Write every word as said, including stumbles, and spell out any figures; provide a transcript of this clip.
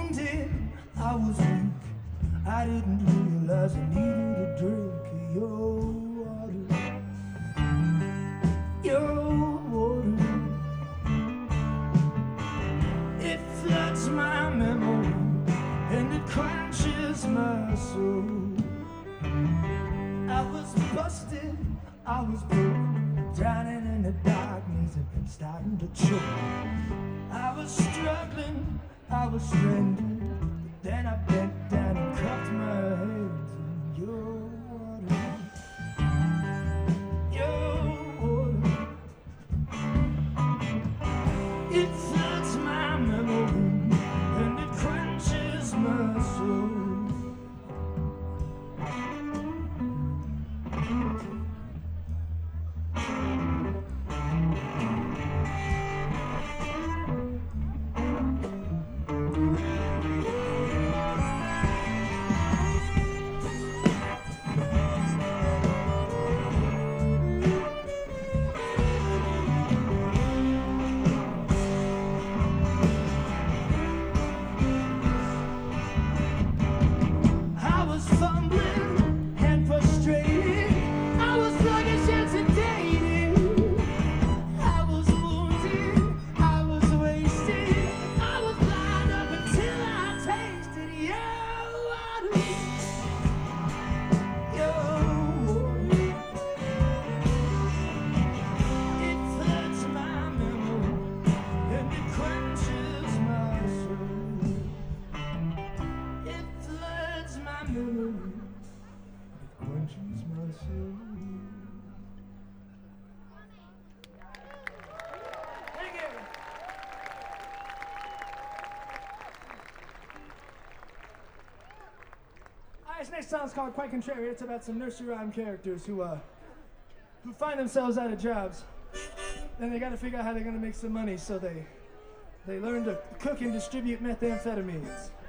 wounded, I was weak. I didn't realize I needed a drink of your water. Your water. It floods my memory and it quenches my soul. I was busted, I was broke, drowning in the darkness and starting to choke. I was struggling, I was stranded. Then I bent down and cupped my hands in your water. Your water. It floods my memory and it quenches my soul. This next song's called Quite Contrary. It's about some nursery rhyme characters who uh, who find themselves out of jobs. Then they got to figure out how they're going to make some money, so they they learn to cook and distribute methamphetamines.